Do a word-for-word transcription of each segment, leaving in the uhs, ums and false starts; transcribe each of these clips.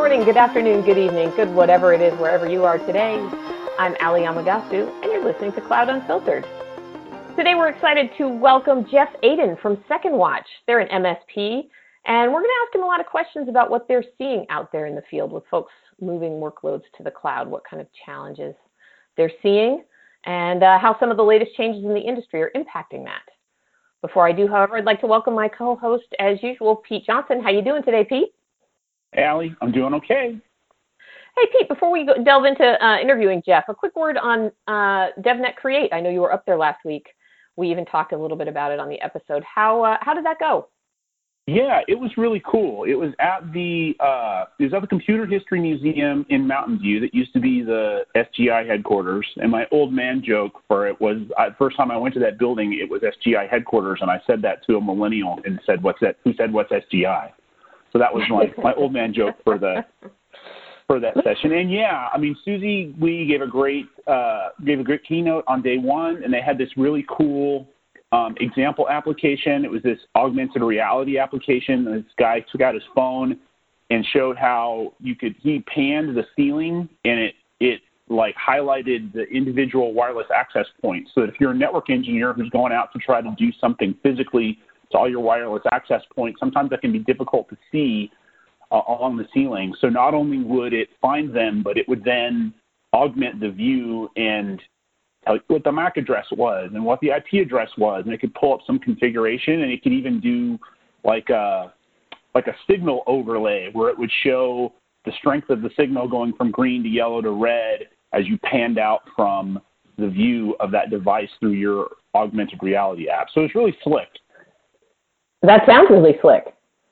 morning, good afternoon, good evening, good whatever it is, wherever you are today. I'm Ali Yamagasu, and you're listening to Cloud Unfiltered. Today we're excited to welcome Jeff Aden from Second Watch. They're an M S P, and we're going to ask him a lot of questions about what they're seeing out there in the field with folks moving workloads to the cloud, what kind of challenges they're seeing, and uh, how some of the latest changes in the industry are impacting that. Before I do, however, I'd like to welcome my co-host, as usual, Pete Johnson. How you doing today, Pete? Hey, Ali, I'm doing okay. Hey, Pete, before we go, delve into uh, interviewing Jeff, a quick word on uh, DevNet Create. I know you were up there last week. We even talked a little bit about it on the episode. How uh, how did that go? Yeah, it was really cool. It was at the uh, it was at the Computer History Museum in Mountain View that used to be the S G I headquarters. And my old man joke for it was, uh, first time I went to that building, it was S G I headquarters, and I said that to a millennial and said, "What's that?" Who said, "What's S G I?" So that was my my old man joke for the for that session. And yeah, I mean, Susie Lee gave a great uh, gave a great keynote on day one, and they had this really cool um, example application. It was this augmented reality application. This guy took out his phone and showed how you could he panned the ceiling, and it it like highlighted the individual wireless access points. So that if you're a network engineer who's going out to try to do something physically to all your wireless access points, sometimes that can be difficult to see uh, along the ceiling. So not only would it find them, but it would then augment the view and tell you what the M A C address was and what the I P address was, and it could pull up some configuration, and it could even do like a like a signal overlay where it would show the strength of the signal going from green to yellow to red as you panned out from the view of that device through your augmented reality app. So it's really slick. That sounds really slick.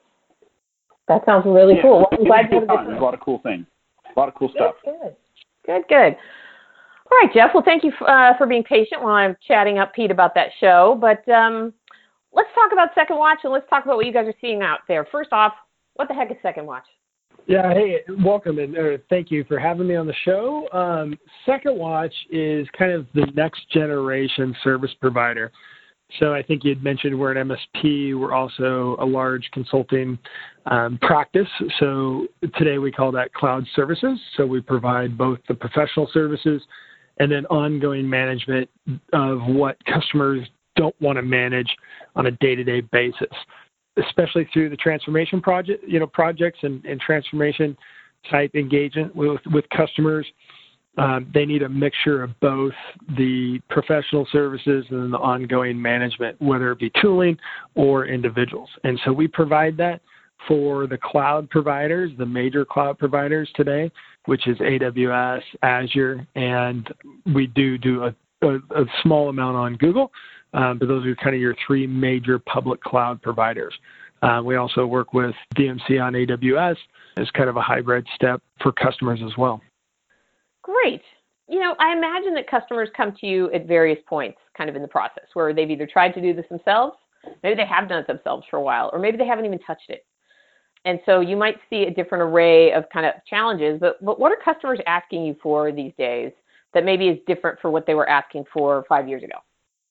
That sounds really yeah, cool. Well, I'm glad you had There's a lot of cool things. A lot of cool stuff. Good, good, good. good. All right, Jeff. Well, thank you f- uh, for being patient while I'm chatting up Pete about that show. But um, let's talk about Second Watch, and let's talk about what you guys are seeing out there. First off, what the heck is Second Watch? Yeah, hey, welcome, and uh, thank you for having me on the show. Um, Second Watch is kind of the next generation service provider. So I think you'd mentioned we're an M S P. We're also a large consulting um, practice. So today we call that cloud services. So we provide both the professional services and then ongoing management of what customers don't want to manage on a day-to-day basis, especially through the transformation project, you know, projects and, and transformation type engagement with, with customers. Um, they need a mixture of both the professional services and the ongoing management, whether it be tooling or individuals. And so we provide that for the cloud providers, the major cloud providers today, which is A W S, Azure, and we do do a, a, a small amount on Google, um, but those are kind of your three major public cloud providers. Uh, we also work with D M C on A W S as kind of a hybrid step for customers as well. Great. You know, I imagine that customers come to you at various points kind of in the process where they've either tried to do this themselves, maybe they have done it themselves for a while, or maybe they haven't even touched it. And so you might see a different array of kind of challenges, but, but what are customers asking you for these days that maybe is different for what they were asking for five years ago?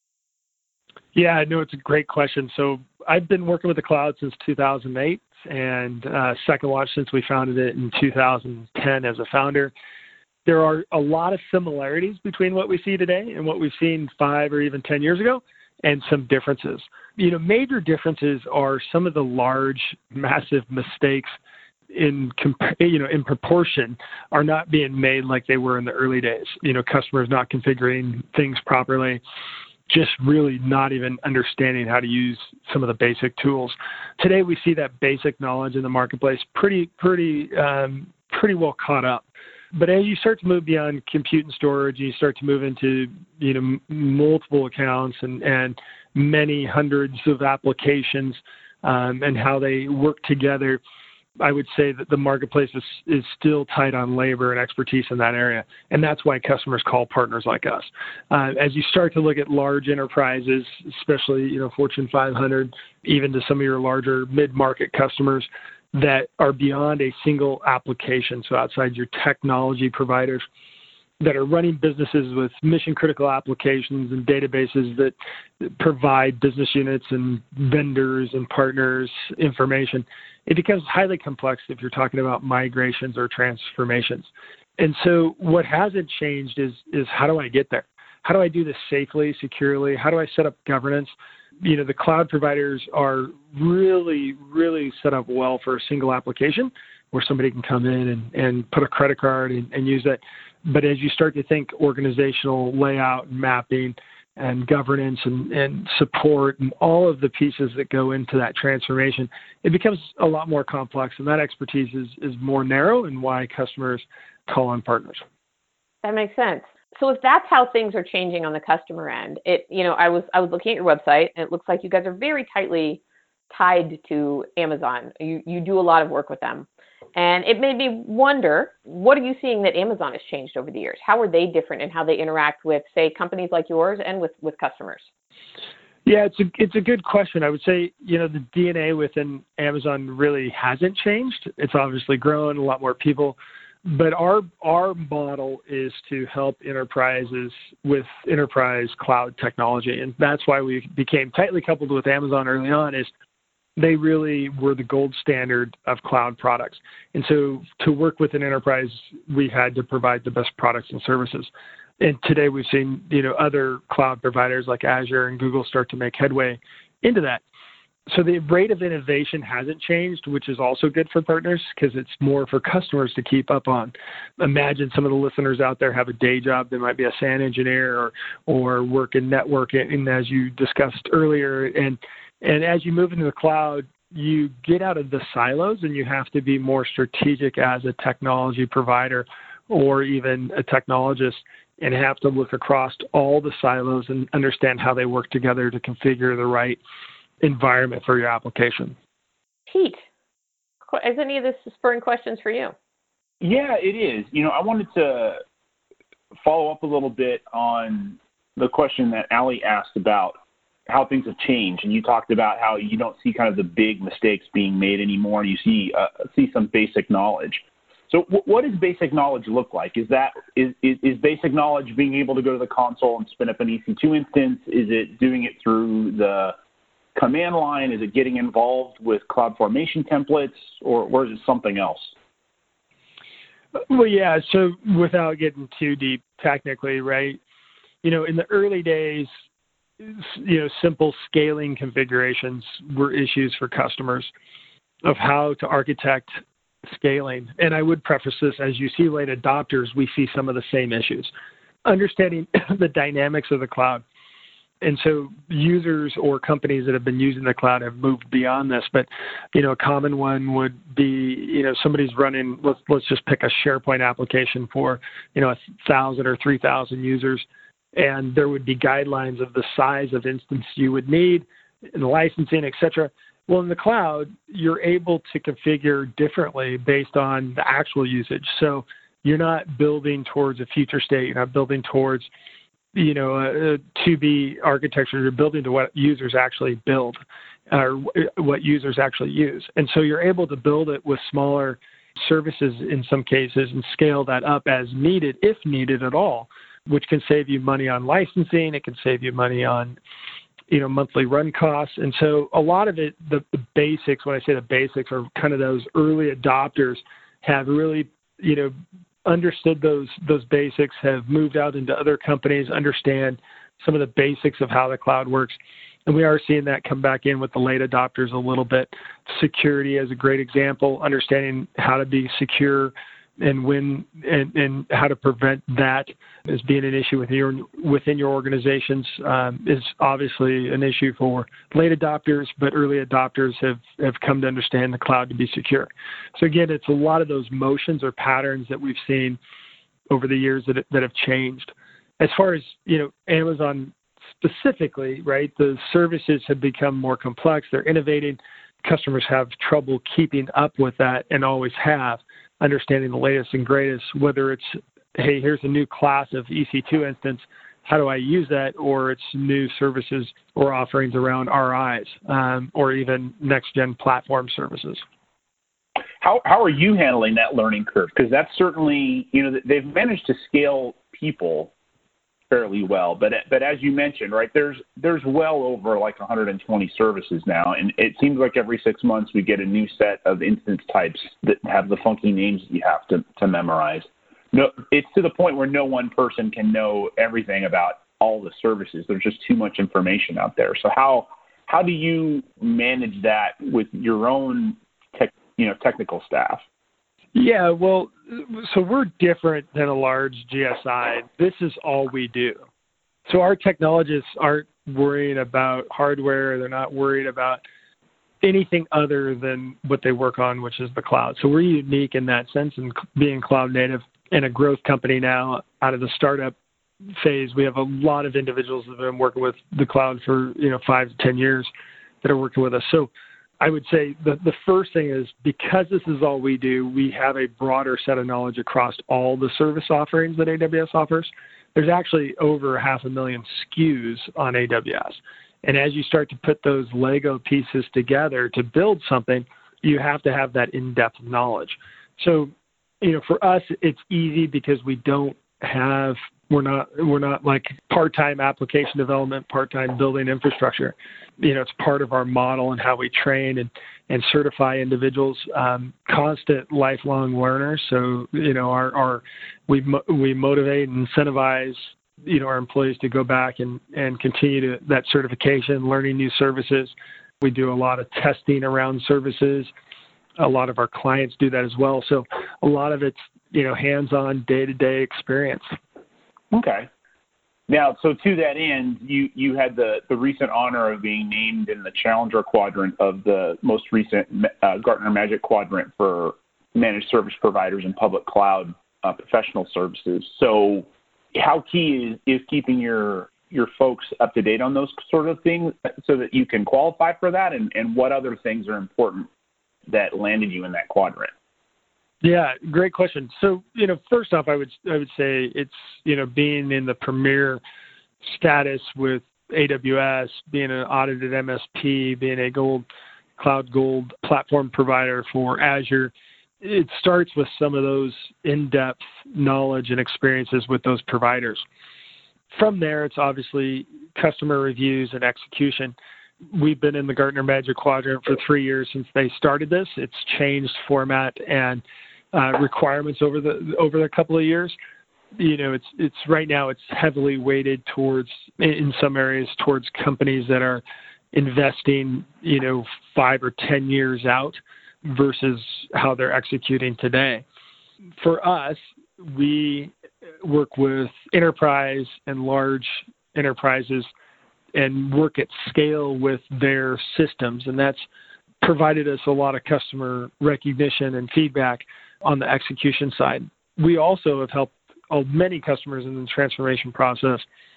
Yeah, no, it's a great question. So I've been working with the cloud since two thousand eight and uh, Second Watch since we founded it in two thousand ten as a founder. There are a lot of similarities between what we see today and what we've seen five or even ten years ago, and some differences. You know, major differences are some of the large, massive mistakes in, you know, in proportion are not being made like they were in the early days. You know, customers not configuring things properly, just really not even understanding how to use some of the basic tools. Today, we see that basic knowledge in the marketplace pretty, pretty, um, pretty well caught up. But as you start to move beyond compute and storage, you start to move into, you know, m- multiple accounts and, and many hundreds of applications um, and how they work together, I would say that the marketplace is, is still tight on labor and expertise in that area. And that's why customers call partners like us. Uh, as you start to look at large enterprises, especially, you know, Fortune five hundred, even to some of your larger mid-market customers, that are beyond a single application, so outside your technology providers, that are running businesses with mission-critical applications and databases that provide business units and vendors and partners information, it becomes highly complex if you're talking about migrations or transformations. And so what hasn't changed is, is how do I get there? How do I do this safely, securely? How do I set up governance? You know, the cloud providers are really, really set up well for a single application where somebody can come in and, and put a credit card and, and use that. But as you start to think organizational layout and mapping and governance and, and support and all of the pieces that go into that transformation, it becomes a lot more complex. And that expertise is, is more narrow, and why customers call on partners. That makes sense. So if that's how things are changing on the customer end, it, you know, I was, I was looking at your website, and it looks like you guys are very tightly tied to Amazon. You, you do a lot of work with them. And it made me wonder, what are you seeing that Amazon has changed over the years? How are they different in how they interact with, say, companies like yours and with, with customers? Yeah, it's a, it's a good question. I would say, you know, the D N A within Amazon really hasn't changed. It's obviously grown, a lot more people. But our our model is to help enterprises with enterprise cloud technology. And that's why we became tightly coupled with Amazon early on, is they really were the gold standard of cloud products. And so to work with an enterprise, we had to provide the best products and services. And today we've seen, you know, other cloud providers like Azure and Google start to make headway into that. So the rate of innovation hasn't changed, which is also good for partners because it's more for customers to keep up on. Imagine some of the listeners out there have a day job. They might be a S A N engineer or or work in networking, as you discussed earlier. And and as you move into the cloud, you get out of the silos and you have to be more strategic as a technology provider or even a technologist, and have to look across all the silos and understand how they work together to configure the right environment for your application. Pete, is any of this spurring questions for you? Yeah, it is. You know, I wanted to follow up a little bit on the question that Ali asked about how things have changed. And you talked about how you don't see kind of the big mistakes being made anymore, and you see uh, see some basic knowledge. So w- what does basic knowledge look like? Is that is, is, is basic knowledge being able to go to the console and spin up an E C two instance? Is it doing it through the command line? Is it getting involved with CloudFormation templates, or, or is it something else? Well, yeah, so without getting too deep technically, right, you know, in the early days, you know, simple scaling configurations were issues for customers of how to architect scaling. And I would preface this, as you see late adopters, we see some of the same issues. Understanding the dynamics of the cloud. And so users or companies that have been using the cloud have moved beyond this. But, you know, a common one would be, you know, somebody's running, let's, let's just pick a SharePoint application for, you know, a thousand or three thousand users. And there would be guidelines of the size of instance you would need, and the licensing, et cetera. Well, in the cloud, you're able to configure differently based on the actual usage. So you're not building towards a future state. You're not building towards, you know, a, a to-be architecture. You're building to what users actually build or what users actually use. And so you're able to build it with smaller services in some cases and scale that up as needed, if needed at all, which can save you money on licensing. It can save you money on, you know, monthly run costs. And so a lot of it, the, the basics, when I say the basics, are kind of those early adopters have really, you know, understood those those basics, have moved out into other companies, understand some of the basics of how the cloud works. And we are seeing that come back in with the late adopters a little bit. Security is a great example, understanding how to be secure and when and, and how to prevent that as being an issue within your, within your organizations um, is obviously an issue for late adopters, but early adopters have, have come to understand the cloud to be secure. So again, it's a lot of those motions or patterns that we've seen over the years that, that have changed. As far as, you know, Amazon specifically, right, the services have become more complex. They're innovating. Customers have trouble keeping up with that and always have, understanding the latest and greatest, whether it's, hey, here's a new class of E C two instance, how do I use that? Or it's new services or offerings around R Is um, or even next-gen platform services. How how are you handling that learning curve? Because that's certainly, you know, they've managed to scale people fairly well. But but as you mentioned, right, there's there's well over like one hundred twenty services now, and it seems like every six months we get a new set of instance types that have the funky names that you have to, to memorize. No, it's to the point where no one person can know everything about all the services. There's just too much information out there. So how how do you manage that with your own tech, you know, technical staff? Yeah, well, so we're different than a large G S I. This is all we do. So our technologists aren't worrying about hardware. They're not worried about anything other than what they work on, which is the cloud. So we're unique in that sense, and being cloud native and a growth company now out of the startup phase, we have a lot of individuals that have been working with the cloud for, you know, five to ten years that are working with us. So I would say the, the first thing is, because this is all we do, we have a broader set of knowledge across all the service offerings that A W S offers. There's actually over half a million S K Us on A W S. And as you start to put those Lego pieces together to build something, you have to have that in-depth knowledge. So, you know, for us, it's easy because we don't have, we're not, we're not like part-time application development, part-time building infrastructure. You know, it's part of our model and how we train and, and certify individuals, um, constant lifelong learners. So, you know, our, our, we, we motivate and incentivize, you know, our employees to go back and, and continue to that certification, learning new services. We do a lot of testing around services. A lot of our clients do that as well. So a lot of it's, you know, hands-on day-to-day experience. Okay. Now, so to that end, you, you had the, the recent honor of being named in the Challenger Quadrant of the most recent uh, Gartner Magic Quadrant for managed service providers and public cloud uh, professional services. So how key is, is keeping your your folks up to date on those sort of things so that you can qualify for that, and, and what other things are important that landed you in that quadrant? Yeah, great question. So, you know, first off, I would I would say it's, you know, being in the premier status with A W S, being an audited M S P, being a gold cloud gold platform provider for Azure. It starts with some of those in-depth knowledge and experiences with those providers. From there, it's obviously customer reviews and execution. We've been in the Gartner Magic Quadrant for three years since they started this. It's changed format and uh, requirements over the over the couple of years. You know, it's it's right now it's heavily weighted towards, in some areas, towards companies that are investing, you know, five or ten years out versus how they're executing today. For us, we work with enterprise and large enterprises and work at scale with their systems, and that's provided us a lot of customer recognition and feedback on the execution side. We also have helped many customers in the transformation process,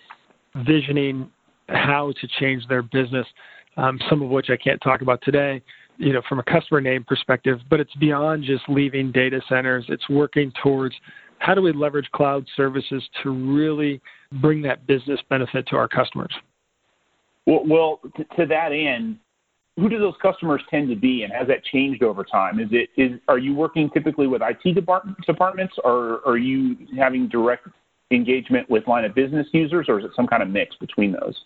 visioning how to change their business, um, some of which I can't talk about today, you know, from a customer name perspective, but it's beyond just leaving data centers. It's working towards how do we leverage cloud services to really bring that business benefit to our customers. Well, well to, to that end, who do those customers tend to be, and has that changed over time? Is it is are you working typically with I T department, departments, or are you having direct engagement with line of business users, or is it some kind of mix between those?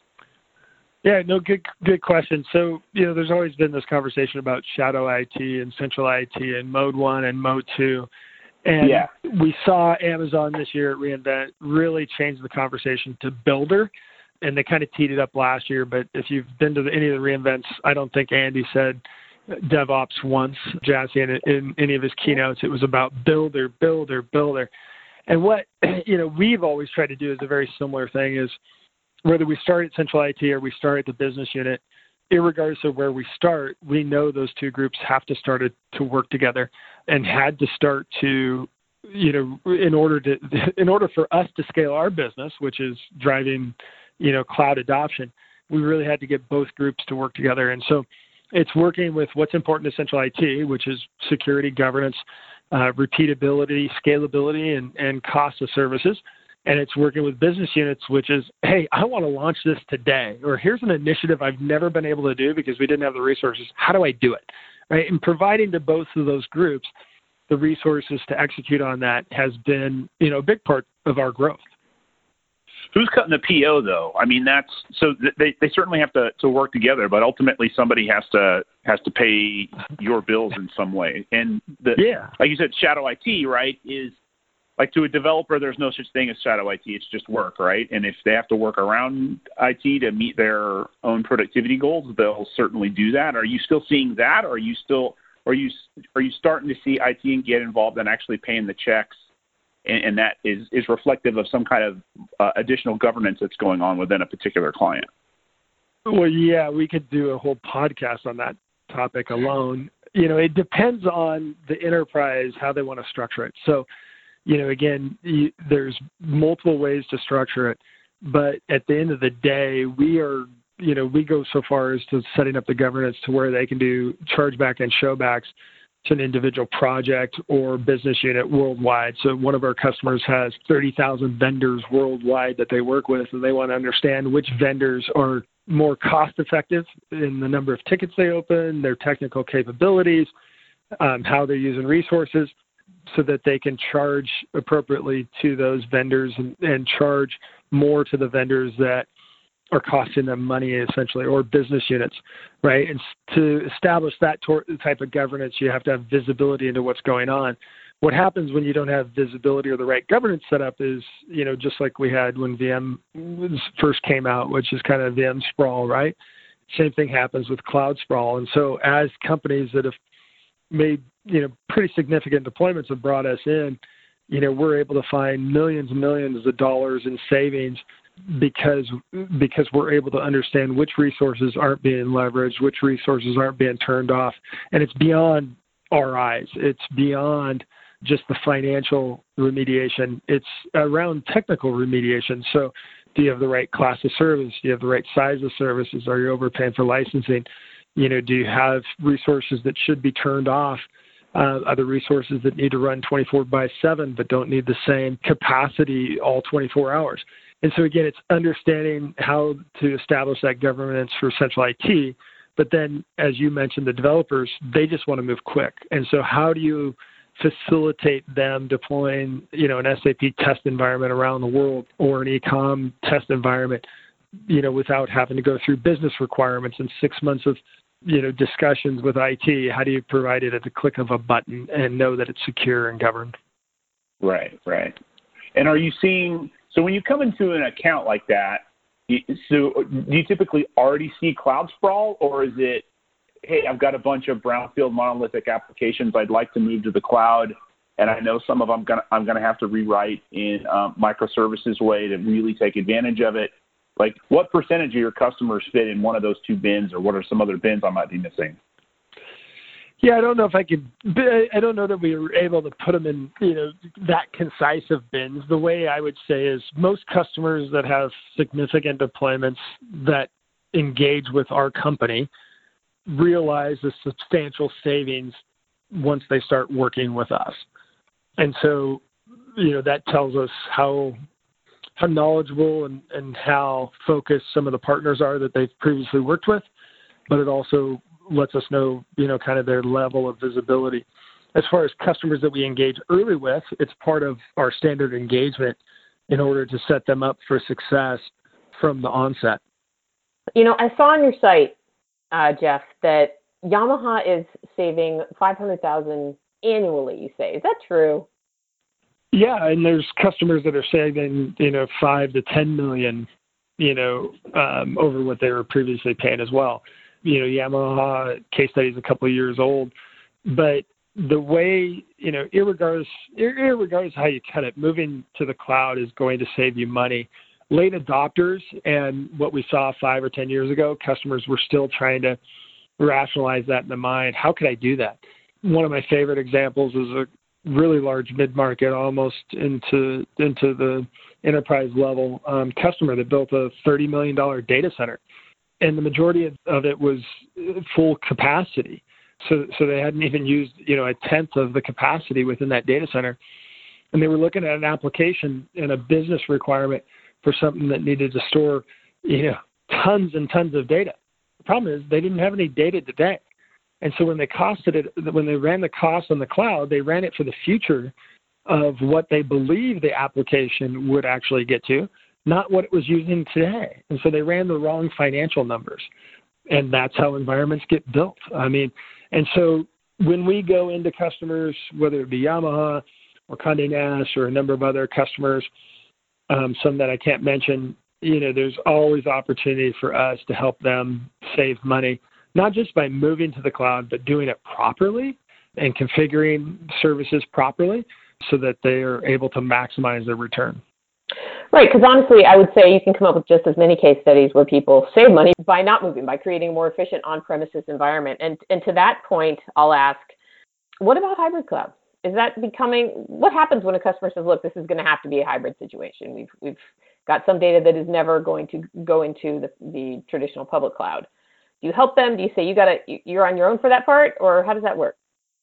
Yeah, no, good good question. So, you know, there's always been this conversation about shadow I T and central I T and mode one and mode two. And yeah. We saw Amazon this year at reInvent really change the conversation to builder, and they kind of teed it up last year. But if you've been to the, any of the reInvents, I don't think Andy said DevOps once, Jassy, in, in any of his keynotes. It was about builder, builder, builder. And what, you know, we've always tried to do is a very similar thing is, whether we start at central I T or we start at the business unit, irregardless of where we start, we know those two groups have to start to work together and had to start to, you know, in order to, in order for us to scale our business, which is driving, you know, cloud adoption, we really had to get both groups to work together. And so it's working with what's important to central I T, which is security, governance, uh, repeatability, scalability, and, and cost of services. And it's working with business units, which is, hey, I want to launch this today, or here's an initiative I've never been able to do because we didn't have the resources. How do I do it? Right? And providing to both of those groups the resources to execute on that has been, you know, a big part of our growth. Who's cutting the P O though? I mean, that's so they, they certainly have to, to work together, but ultimately somebody has to has to pay your bills in some way. And the, yeah, like you said, shadow I T, right, is like to a developer, there's no such thing as shadow I T. It's just work, right? And if they have to work around I T to meet their own productivity goals, they'll certainly do that. Are you still seeing that? Or are you still are you are you starting to see I T get involved in actually paying the checks? And that is, is reflective of some kind of uh, additional governance that's going on within a particular client. Well, yeah, we could do a whole podcast on that topic alone. You know, it depends on the enterprise, how they want to structure it. So, you know, again, you, there's multiple ways to structure it. But at the end of the day, we are, you know, we go so far as to setting up the governance to where they can do chargeback and showbacks to an individual project or business unit worldwide. So one of our customers has thirty thousand vendors worldwide that they work with, and they want to understand which vendors are more cost effective in the number of tickets they open, their technical capabilities, um, how they're using resources, so that they can charge appropriately to those vendors and, and charge more to the vendors that are costing them money, essentially, or business units, right? And to establish that tor- type of governance, you have to have visibility into what's going on. What happens when you don't have visibility or the right governance set up is, you know, just like we had when V M first came out, which is kind of V M sprawl, right? Same thing happens with cloud sprawl. And so as companies that have made, you know, pretty significant deployments have brought us in, you know, we're able to find millions and millions of dollars in savings because because we're able to understand which resources aren't being leveraged, which resources aren't being turned off. And it's beyond our eyes. It's beyond just the financial remediation. It's around technical remediation. So do you have the right class of service? Do you have the right size of services? Are you overpaying for licensing? You know, do you have resources that should be turned off? Uh, other resources that need to run twenty-four by seven but don't need the same capacity all twenty-four hours? And so, again, it's understanding how to establish that governance for central I T. But then, as you mentioned, the developers, they just want to move quick. And so how do you facilitate them deploying, you know, an S A P test environment around the world or an e-com test environment, you know, without having to go through business requirements and six months of, you know, discussions with I T? How do you provide it at the click of a button and know that it's secure and governed? Right, right. And are you seeing... So when you come into an account like that, so do you typically already see cloud sprawl, or is it, hey, I've got a bunch of brownfield monolithic applications I'd like to move to the cloud, and I know some of them gonna, I'm going to have to rewrite in um, microservices way to really take advantage of it? Like, what percentage of your customers fit in one of those two bins, or what are some other bins I might be missing? Yeah, I don't know if I could, I don't know that we were able to put them in, you know, that concise of bins. The way I would say is most customers that have significant deployments that engage with our company realize the substantial savings once they start working with us. And so, you know, that tells us how how knowledgeable and, and how focused some of the partners are that they've previously worked with, but it also lets us know, you know, kind of their level of visibility. As far as customers that we engage early with, it's part of our standard engagement in order to set them up for success from the onset. You know, I saw on your site, uh, Jeff, that Yamaha is saving five hundred thousand dollars annually, you say. Is that true? Yeah, and there's customers that are saving, you know, five to ten million, you know, um, over what they were previously paying as well. You know, Yamaha case study is a couple of years old, but the way, you know, irregardless, irregardless how you cut it, moving to the cloud is going to save you money. Late adopters and what we saw five or ten years ago, customers were still trying to rationalize that in the mind. How could I do that? One of my favorite examples is a really large mid-market, almost into into the enterprise level um, customer that built a thirty million dollars data center. And the majority of, of it was full capacity. So so they hadn't even used, you know, a tenth of the capacity within that data center. And they were looking at an application and a business requirement for something that needed to store, you know, tons and tons of data. The problem is they didn't have any data today. And so when they costed it, when they ran the cost on the cloud, they ran it for the future of what they believe the application would actually get to. not what it was using today. And so they ran the wrong financial numbers. And that's how environments get built. I mean, and so when we go into customers, whether it be Yamaha or Condé Nast or a number of other customers, um, some that I can't mention, you know, there's always opportunity for us to help them save money, not just by moving to the cloud, but doing it properly and configuring services properly so that they are able to maximize their return. Right, because honestly, I would say you can come up with just as many case studies where people save money by not moving, by creating a more efficient on-premises environment. And and to that point, I'll ask, what about hybrid cloud? Is that becoming, what happens when a customer says, look, this is going to have to be a hybrid situation? We've we've got some data that is never going to go into the, the traditional public cloud. Do you help them? Do you say you got to, you're on your own for that part, or how does that work?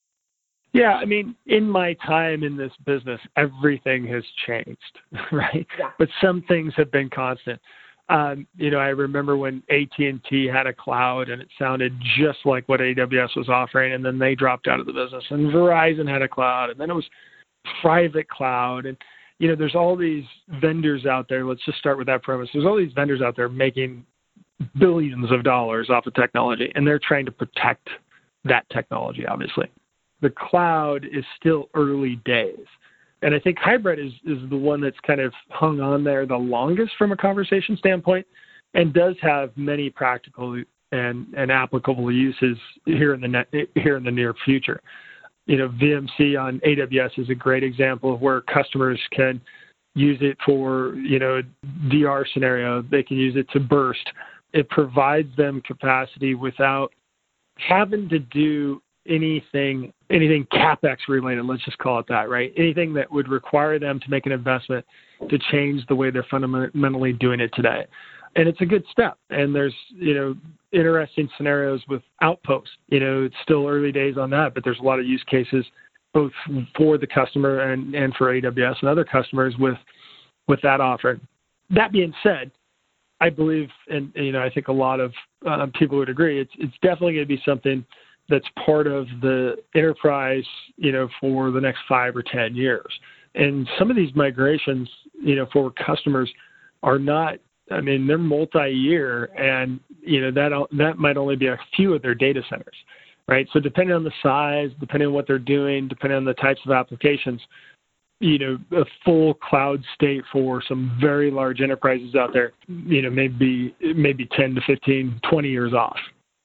Yeah, I mean, in my time in this business, everything has changed, right? Yeah. But some things have been constant. Um, you know, I remember when A T and T had a cloud and it sounded just like what A W S was offering, and then they dropped out of the business. And Verizon had a cloud, and then it was private cloud. And, you know, there's all these vendors out there. Let's just start with that premise. There's all these vendors out there making billions of dollars off of technology, and they're trying to protect that technology, obviously. The cloud is still early days. And I think hybrid is, is the one that's kind of hung on there the longest from a conversation standpoint, and does have many practical and, and applicable uses here in the net, here in the near future. You know, V M C on A W S is a great example of where customers can use it for, you know, D R scenario. They can use it to burst. It provides them capacity without having to do anything anything CapEx related, let's just call it that, right? Anything that would require them to make an investment to change the way they're fundamentally doing it today. And it's a good step. And there's, you know, interesting scenarios with Outpost. You know, it's still early days on that, but there's a lot of use cases both for the customer and, and for A W S and other customers with with that offering. That being said, I believe, and you know, I think a lot of uh, people would agree, it's it's definitely going to be something that's part of the enterprise, you know, for the next five or ten years. And some of these migrations, you know, for customers are not, I mean, they're multi-year, and, you know, that that might only be a few of their data centers, right? So depending on the size, depending on what they're doing, depending on the types of applications, you know, a full cloud state for some very large enterprises out there, you know, maybe maybe ten to fifteen, twenty years off.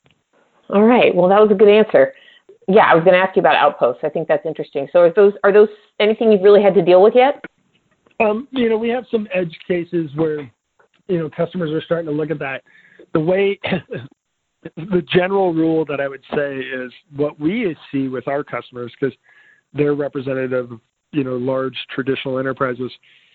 All right. Well, that was a good answer. Yeah, I was going to ask you about Outposts. I think that's interesting. So are those are those anything you've really had to deal with yet? Um, you know, we have some edge cases where, you know, customers are starting to look at that. The way, the general rule that I would say is what we see with our customers, because they're representative of, you know, large traditional enterprises,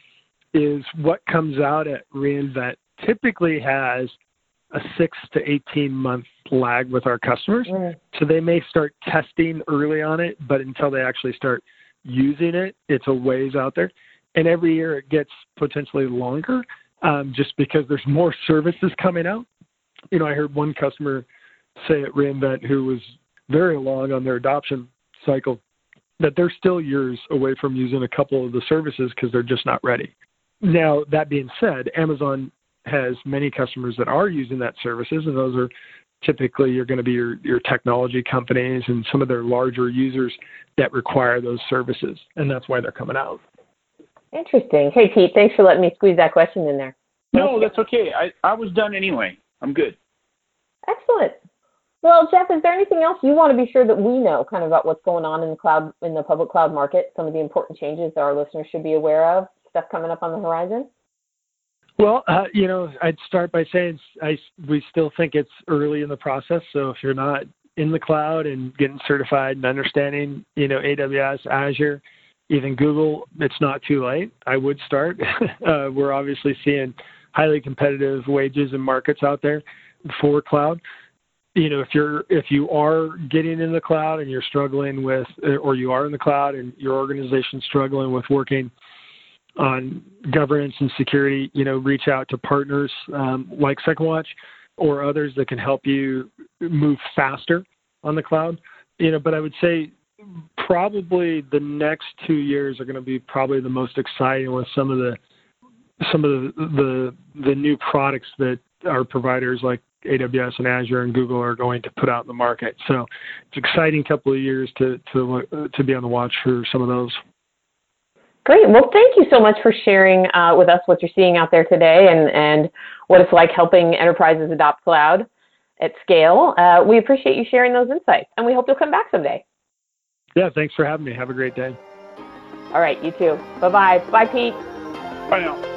is what comes out at reInvent typically has a six to eighteen month lag with our customers. Mm. So they may start testing early on it, but until they actually start using it, it's a ways out there. And every year it gets potentially longer um, just because there's more services coming out. You know, I heard one customer say at reInvent who was very long on their adoption cycle that they're still years away from using a couple of the services because they're just not ready. Now, that being said, Amazon has many customers that are using that services, and those are typically you're going to be your, your technology companies and some of their larger users that require those services, and that's why they're coming out. Interesting. Hey, Pete, thanks for letting me squeeze that question in there. No, that's okay. I, I was done anyway. I'm good. Excellent. Well, Jeff, is there anything else you want to be sure that we know kind of about what's going on in the cloud, in the public cloud market, some of the important changes that our listeners should be aware of, stuff coming up on the horizon? Well, uh, you know, I'd start by saying I, we still think it's early in the process. So if you're not in the cloud and getting certified and understanding, you know, A W S, Azure, even Google, it's not too late. I would start. uh, we're obviously seeing highly competitive wages and markets out there for cloud. You know, if you're if you are getting in the cloud and you're struggling with, or you are in the cloud and your organization's struggling with working on governance and security, you know, reach out to partners um, like SecondWatch or others that can help you move faster on the cloud. You know, but I would say probably the next two years are going to be probably the most exciting with some of the some of the, the the new products that our providers like A W S and Azure and Google are going to put out in the market. So it's an exciting couple of years to to to be on the watch for some of those. Great. Well, thank you so much for sharing uh, with us what you're seeing out there today and, and what it's like helping enterprises adopt cloud at scale. Uh, we appreciate you sharing those insights, and we hope you'll come back someday. Yeah, thanks for having me. Have a great day. All right, you too. Bye-bye. Bye, Pete. Bye now.